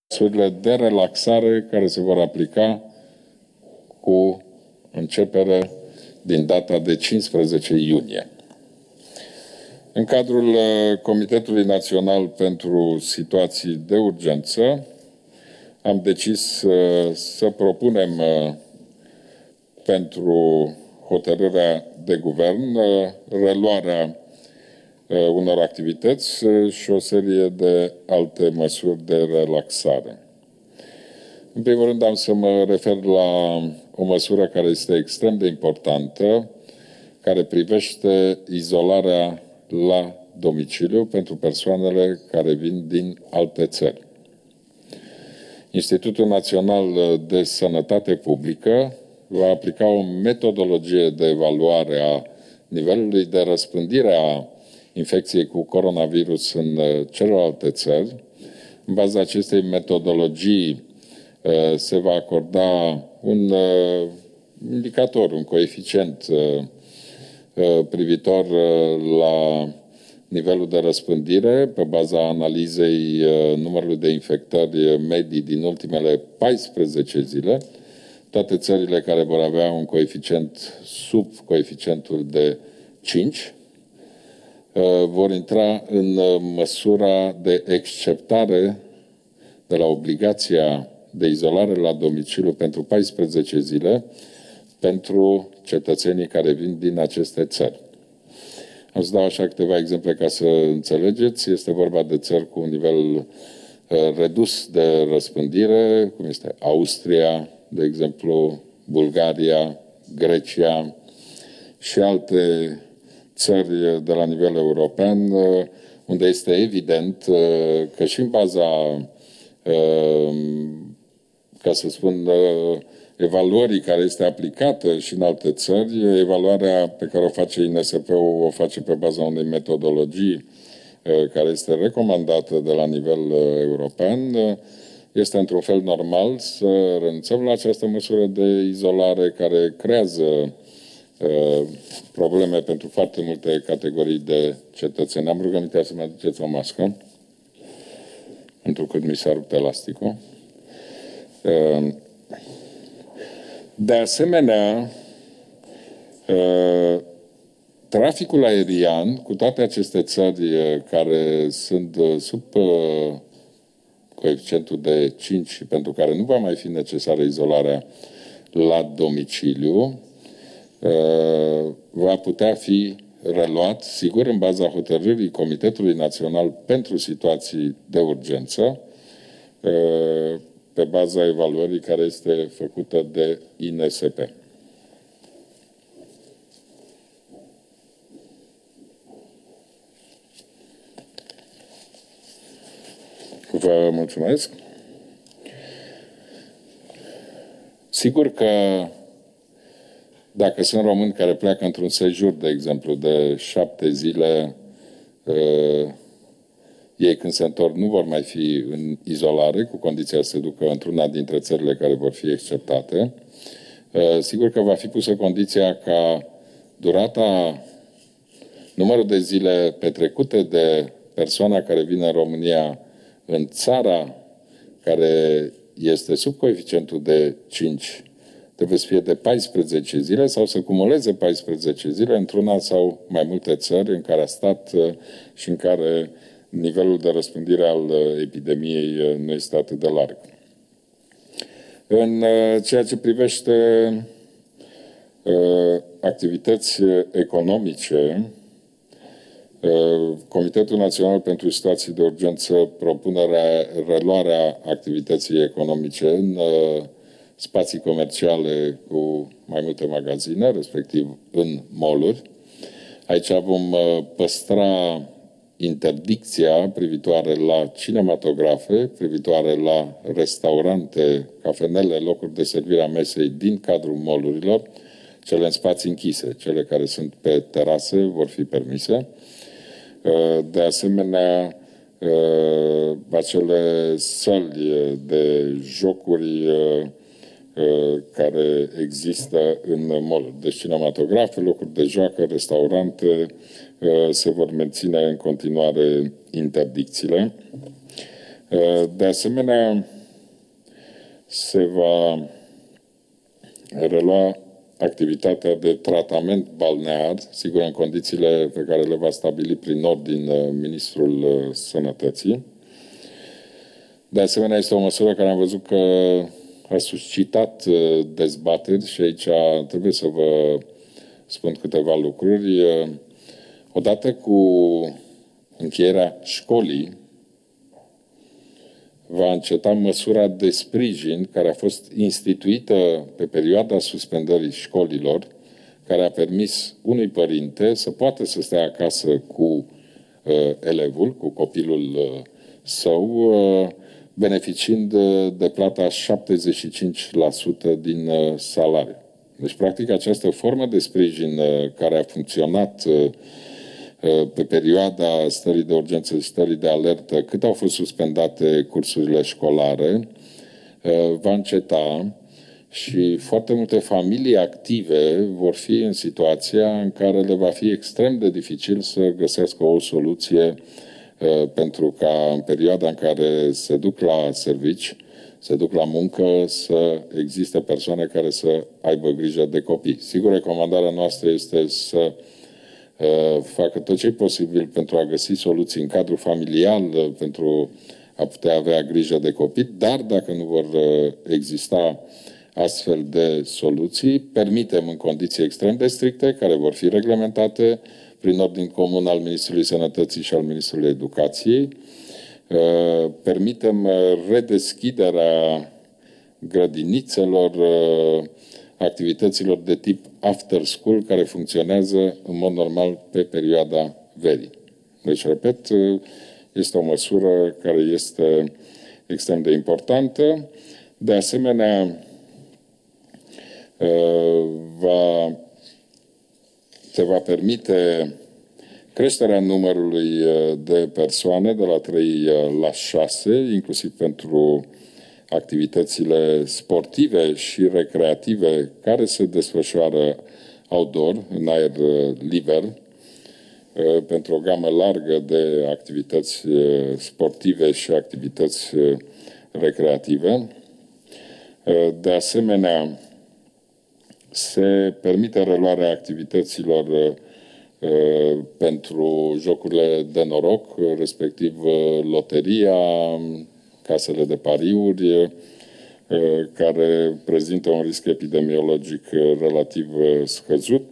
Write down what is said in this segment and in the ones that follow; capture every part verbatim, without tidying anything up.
măsurile de relaxare care se vor aplica cu începere din data de cincisprezece iunie. În cadrul Comitetului Național pentru Situații de Urgență, am decis să propunem pentru hotărârea de guvern reluarea unor activități și o serie de alte măsuri de relaxare. În primul rând am să mă refer la o măsură care este extrem de importantă, care privește izolarea la domiciliu pentru persoanele care vin din alte țări. Institutul Național de Sănătate Publică va aplica o metodologie de evaluare a nivelului de răspândire a infecției cu coronavirus în celelalte țări. În baza acestei metodologii se va acorda un indicator, un coeficient privitor la nivelul de răspândire pe baza analizei numărului de infectări medii din ultimele paisprezece zile. Toate țările care vor avea un coeficient sub coeficientul de cinci vor intra în măsura de exceptare de la obligația de izolare la domiciliu pentru paisprezece zile pentru cetățenii care vin din aceste țări. Am să dau așa câteva exemple ca să înțelegeți. Este vorba de țări cu un nivel redus de răspândire, cum este Austria, de exemplu, Bulgaria, Grecia și alte țări de la nivel european, unde este evident că și în baza, ca să spun, evaluării care este aplicată și în alte țări, evaluarea pe care o face I N S P-ul o face pe baza unei metodologii care este recomandată de la nivel european. Este într-un fel normal să renunțăm la această măsură de izolare care creează probleme pentru foarte multe categorii de cetățeni. Am rugămintea să-mi aduceți o mască, pentru că mi s-a rupt elasticul. De asemenea, traficul aerian cu toate aceste țări care sunt sub coeficientul de cinci și pentru care nu va mai fi necesară izolarea la domiciliu, va putea fi reluat, sigur, în baza hotărârii Comitetului Național pentru Situații de Urgență, pe baza evaluării care este făcută de I N S P. Vă mulțumesc. Sigur că dacă sunt români care pleacă într-un sejur, de exemplu, de șapte zile, uh, ei când se întorc nu vor mai fi în izolare, cu condiția să se ducă într-una dintre țările care vor fi exceptate. Uh, sigur că va fi pusă condiția ca durata, numărul de zile petrecute de persoana care vine în România în țara care este sub coeficientul de cinci, trebuie să fie de paisprezece zile sau să cumuleze paisprezece zile într-una sau mai multe țări în care a stat și în care nivelul de răspândire al epidemiei nu este atât de larg. În ceea ce privește activități economice, Comitetul Național pentru Situații de Urgență propune reluarea activității economice în spații comerciale cu mai multe magazine, respectiv în mall-uri. Aici vom păstra interdicția privitoare la cinematografe, privitoare la restaurante, cafenele, locuri de servire a mesei din cadrul mall-urilor, cele în spații închise, cele care sunt pe terase vor fi permise. De asemenea, acele săli de jocuri care există în mall, deci cinematografe, locuri de joacă, restaurante, se vor menține în continuare interdicțiile. De asemenea, se va relua activitatea de tratament balnear, sigur în condițiile pe care le va stabili prin ordin Ministrul Sănătății. De asemenea, este o măsură care am văzut că a suscitat dezbateri și aici trebuie să vă spun câteva lucruri. Odată cu încheierea școlii, va înceta măsura de sprijin care a fost instituită pe perioada suspendării școlilor, care a permis unui părinte să poată să stea acasă cu uh, elevul, cu copilul uh, său, uh, beneficiind de plata șaptezeci și cinci la sută din uh, salariu. Deci, practic, această formă de sprijin uh, care a funcționat uh, pe perioada stării de urgență și stării de alertă, cât au fost suspendate cursurile școlare, va înceta și foarte multe familii active vor fi în situația în care le va fi extrem de dificil să găsească o soluție pentru ca în perioada în care se duc la servici, se duc la muncă, să existe persoane care să aibă grijă de copii. Sigur, recomandarea noastră este să facă tot ce e posibil pentru a găsi soluții în cadrul familial, pentru a putea avea grijă de copii, dar dacă nu vor exista astfel de soluții, permitem în condiții extrem de stricte, care vor fi reglementate prin ordin comun al Ministrului Sănătății și al Ministrului Educației, permitem redeschiderea grădinițelor, activităților de tip after school care funcționează în mod normal pe perioada verii. Deci, repet, este o măsură care este extrem de importantă. De asemenea, va, se va permite creșterea numărului de persoane de la trei la șase, inclusiv pentru activitățile sportive și recreative care se desfășoară outdoor, în aer liber, pentru o gamă largă de activități sportive și activități recreative. De asemenea, se permite reluarea activităților pentru jocurile de noroc, respectiv loteria, casele de pariuri, care prezintă un risc epidemiologic relativ scăzut.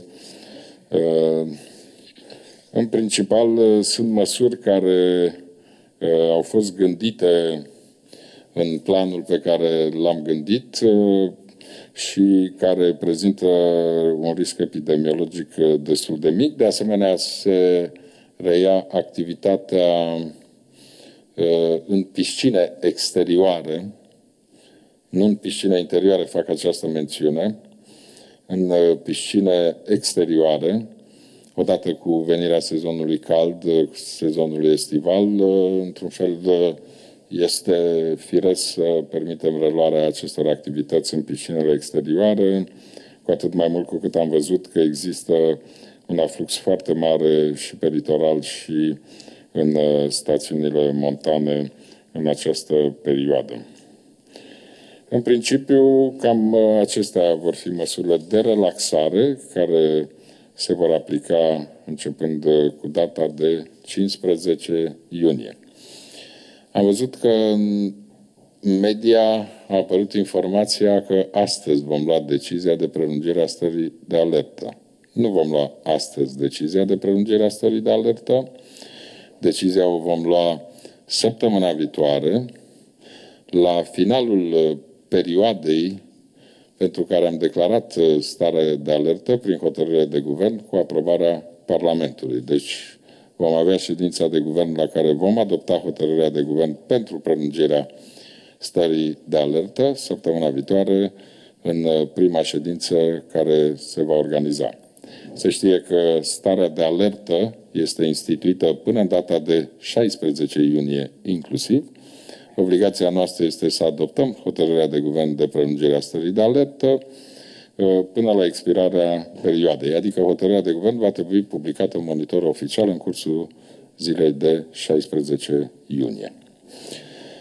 În principal, sunt măsuri care au fost gândite în planul pe care l-am gândit și care prezintă un risc epidemiologic destul de mic. De asemenea, se reia activitatea în piscine exterioare, nu în piscine interioare, fac această mențiune, în piscine exterioare, odată cu venirea sezonului cald, sezonului estival, într-un fel este firesc să permitem reluarea acestor activități în piscinele exterioare, cu atât mai mult cu cât am văzut că există un aflux foarte mare și pe litoral și în stațiunile montane în această perioadă. În principiu, cam acestea vor fi măsurile de relaxare care se vor aplica începând cu data de cincisprezece iunie. Am văzut că în media a apărut informația că astăzi vom lua decizia de prelungire a stării de alertă. Nu vom lua astăzi decizia de prelungire a stării de alertă. Decizia o vom lua săptămâna viitoare, la finalul perioadei pentru care am declarat stare de alertă prin hotărâre de guvern cu aprobarea Parlamentului. Deci vom avea ședința de guvern la care vom adopta hotărârea de guvern pentru prelungirea stării de alertă săptămâna viitoare în prima ședință care se va organiza. Se știe că starea de alertă este instituită până în data de șaisprezece iunie inclusiv. Obligația noastră este să adoptăm hotărârea de guvern de prelungire a stării de alertă până la expirarea perioadei, adică hotărârea de guvern va trebui publicată în monitor oficial în cursul zilei de șaisprezece iunie.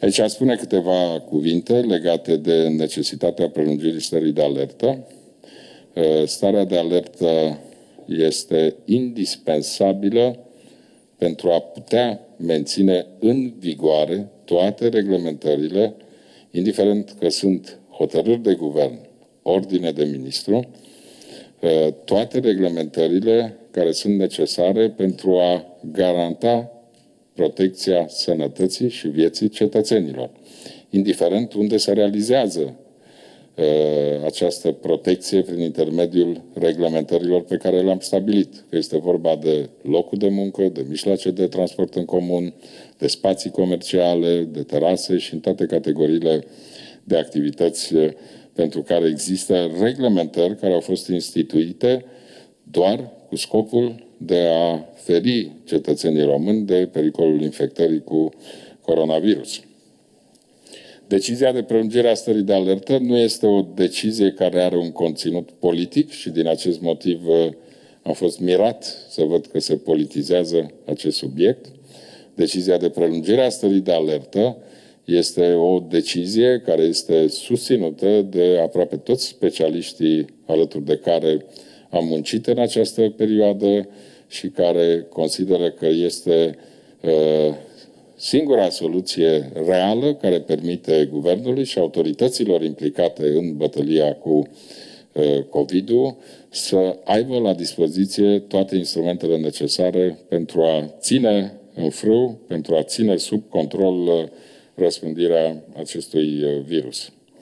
Aici aș spune câteva cuvinte legate de necesitatea prelungirii stării de alertă. Starea de alertă este indispensabilă pentru a putea menține în vigoare toate reglementările, indiferent că sunt hotărâri de guvern, ordine de ministru, toate reglementările care sunt necesare pentru a garanta protecția sănătății și vieții cetățenilor, indiferent unde se realizează uh, această protecție prin intermediul reglementărilor pe care le-am stabilit. Că este vorba de locul de muncă, de mijloace de transport în comun, de spații comerciale, de terase și în toate categoriile de activități pentru care există reglementări care au fost instituite doar cu scopul de a feri cetățenii români de pericolul infectării cu coronavirus. Decizia de prelungire a stării de alertă nu este o decizie care are un conținut politic și din acest motiv am fost mirat să văd că se politizează acest subiect. Decizia de prelungire a stării de alertă este o decizie care este susținută de aproape toți specialiștii alături de care am muncit în această perioadă și care consideră că este uh, singura soluție reală care permite guvernului și autorităților implicate în bătălia cu uh, COVID-ul să aibă la dispoziție toate instrumentele necesare pentru a ține în frâu, pentru a ține sub control uh, răspândirea acestui uh, virus.